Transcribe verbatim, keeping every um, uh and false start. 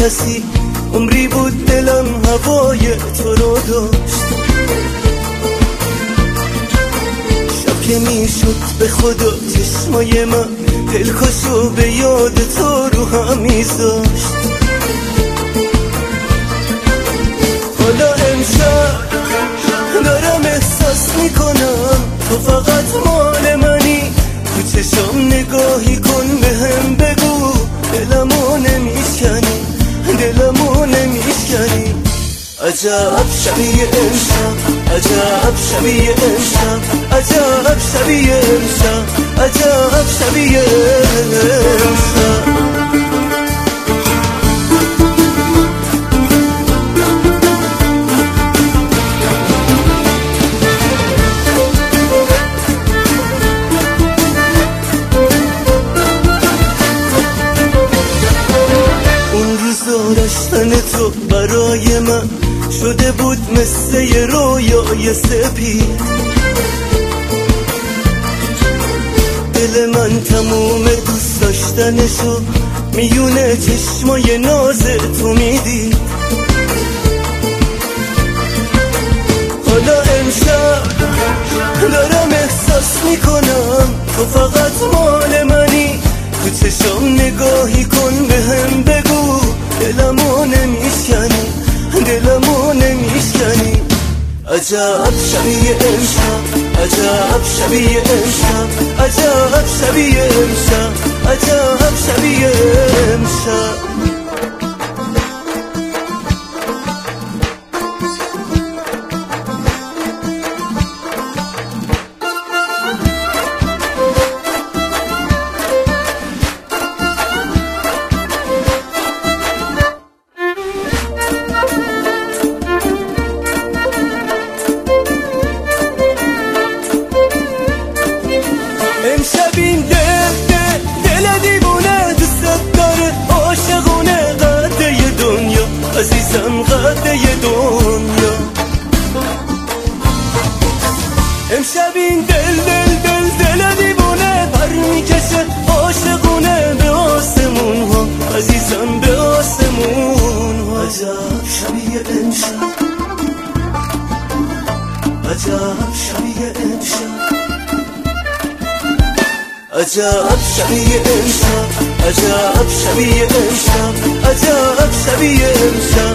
کسی، عمری بود دلم هوای تو رو داشت. شب که میشد به خدا چشمای من دلکشو به یاد تو رو هم میذاشت. حالا امشب دارم احساس میکنم تو فقط مال منی. تو چشم نگاهی کن به هم بگو دلمو نمیشکنی، دلمو نمیشکنی. عجب شبیه امشب، عجب شبیه امشب، عجب شبیه امشب، عجب شبیه امشب. داشتن تو برای من شده بود مثل یه رویای سپید. دل من تموم دوست داشتنشو میونه چشمای ناز تو میدید. حالا امشب دارم احساس میکنم تو فقط مال منی. تو چشم نگاهی کن به هم بگو دلمو نمیشکنی، دلمو نمیشکنی. عجب شبیه امشب، عجب شبیه امشب، عجب شبیه امشب، عجب شبیه امشب. امشب این دل دل دل دیوونه دوست داره، عاشقونه قده دنیا، عزیزم قده دنیا. امشب این دل دل دل دل دیوونه پر میکشه، عاشقونه به آسمون ها، عزیزم به آسمون ها. عجب شبیه امشب، عجب شبیه امشب، عجب شبیه امشب، عجب شبیه امشب، عجب شبیه امشب.